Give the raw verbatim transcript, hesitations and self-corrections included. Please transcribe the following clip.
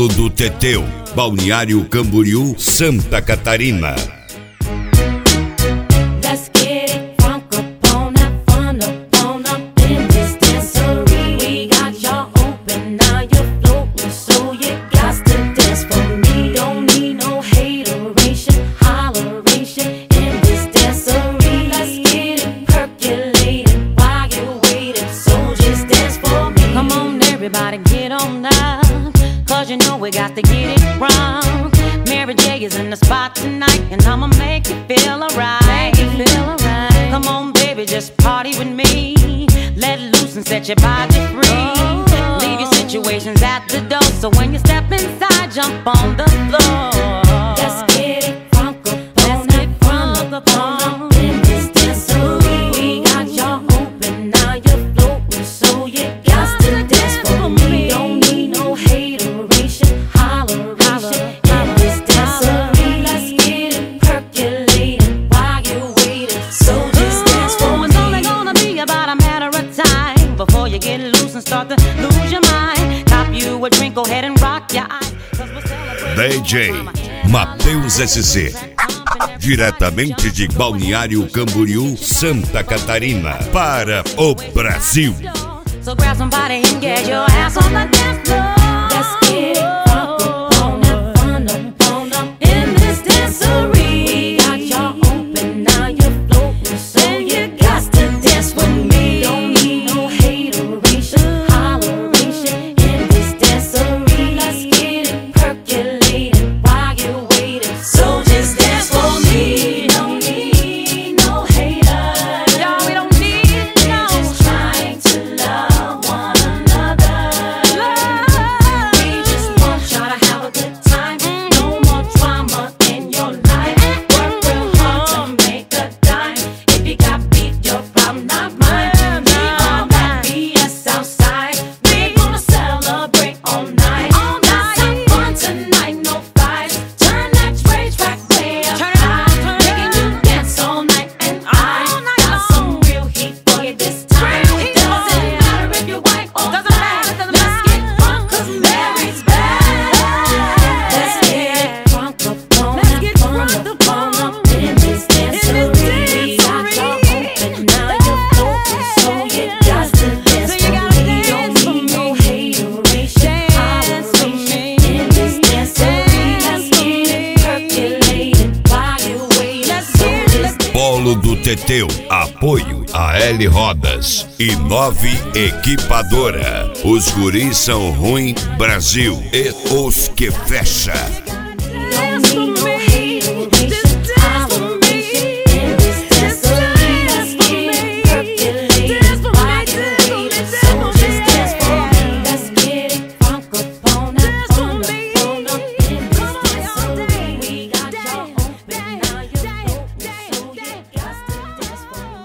Polo do Teteu, Balneário Camboriú, Santa Catarina. Everybody get on up, cause you know we got to get it wrong. Mary J is in the spot tonight, and I'ma make you feel alright. Feel alright. Come on, baby, just party with me. Let loose and set your body free. Oh. Leave your situations at the door, so when you step inside, jump on the floor. Let's get it crunk up, let's get crunk up on in this dancery. We got y'all open, now you're floating, so you got to dance for me. Don't need no hateration, holleration in this dancery. Let's get it percolating while you're waiting, so just dance for me. It's only gonna be about a matter of time before you get loose and start to lose your mind. Cop you a drink, go ahead and rock your eyes. D J Matheus S C, diretamente de Balneário Camboriú, Santa Catarina, para o Brasil. So grab somebody and get your ass on the dance floor. Let's get it crunk up on up, fun up, on up in this dancery. We got y'all open, now you're floating, so you got to dance with me. Don't need no hateration, holleration in this dancery. Let's get it percolating while you're waiting, so just dance for me. Don't need no haters, y'all, we don't need no. We're just trying to love one another. Love. We just want y'all to have a good time. No more drama in your life. Work real hard to make a dime. If you got beef, your problem, not mine. Leave all that B S outside. We're gonna celebrate all night. Let's have fun tonight, no fights. Turn that rage track way up high, making you dance all night. And I got some real heat for you this time. It doesn't matter if you're white or black. Let's get drunk 'cause Mary's back. Let's get drunk up on that fun up, fun up in this dancery. We got y'all open, now you're floating, so you got to dance for me. Don't need no hateration, holleration in this dancery. Let's get it percolating while you're waiting, so just dance. Polo do Teteu, apoio a L Rodas e Nove Equipadora. Os guris são ruim Brasil e os que fecha.